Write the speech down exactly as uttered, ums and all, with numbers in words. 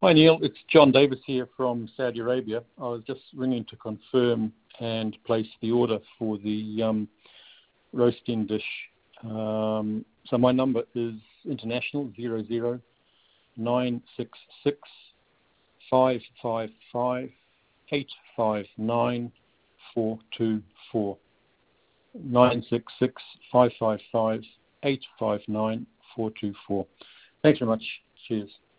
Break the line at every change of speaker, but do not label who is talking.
Hi Neil, it's John Davis here from Saudi Arabia. I was just ringing to confirm and place the order for the um, roasting dish. Um, so my number is international zero zero nine six six five five five eight five nine four two four. nine six six five five five eight five nine four two four. Thanks very much. Cheers.